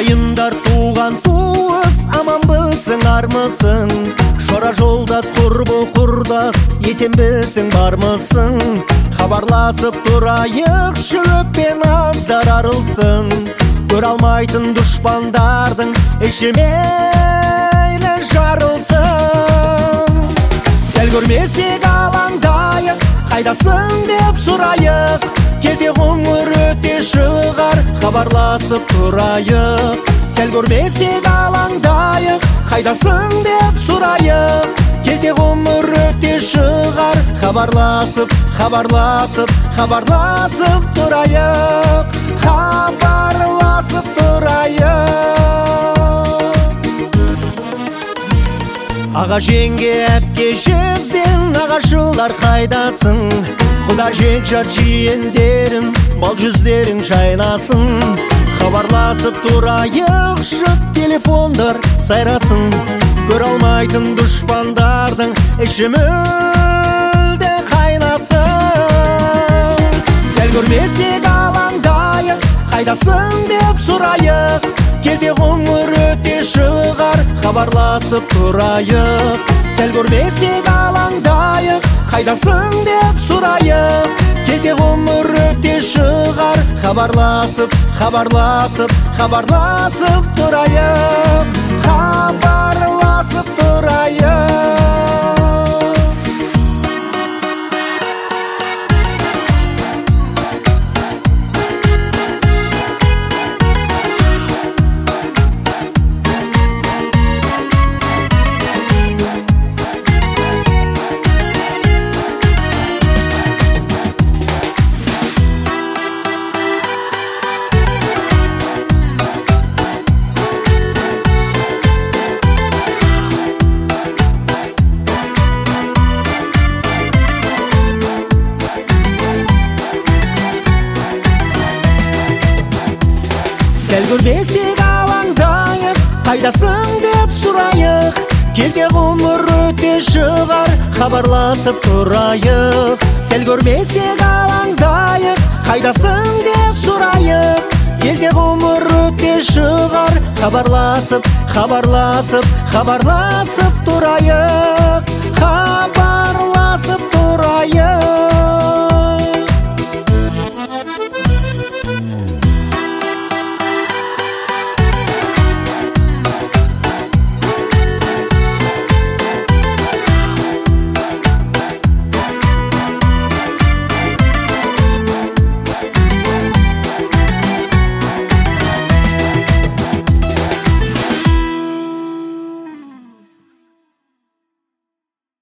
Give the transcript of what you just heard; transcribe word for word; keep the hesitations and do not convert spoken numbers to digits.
ағайындар, туған туыс, аманбысың, армысың? Шора жолдас, құрбы құрдас, есенбісің, бармысың? Хабарласып тұрайық, жүрекпен аздар арылсын. Көр алмайтын дұшпандардың іші мейлі жарылсын. Сәл көрмесек алаңдайық, қайдасың деп сұрайық. Келде қоңыр өте шығар, хабарласып тұрайық. Сәл көрмесек алаңдайық, қайдасың деп сұрайық. Келде қоңыр өте шығар, хабарласып, хабарласып, хабарласып тұрайық. Хабарласып тұрайық. Аға жеңге, әпке жезден, ағашылар қайдасың? Құда жет жат жиендерім, бал жүздерің жайнасын. Хабарласып тұрайық, жұт телефондар сайрасын. Көр алмайтын дұшпандардың іші мүлде қайнасын. Сәл көрмесек алаңдайық, қайдасың деп сұрайық. Келде қоңыр өте шығар, хабарласып тұрайық. Сәл көрмесек алаңдайық, қайдасың деп сұрайық. Келде қоңыр өте шығар, хабарласып, хабарласып, хабарласып тұрайық. Хабарласып тұрайық. Сәл көрмесек алаңдайық, қайдасың деп сұрайық. Келде ғұмыр өте шығар, хабарласып тұрайық. Сәл көрмесек алаңдайық, қайдасың деп сұрайық. Келде ғұмыр өте шығар, хабарласып, хабарласып, хабарласып тұрайық. Хабарласып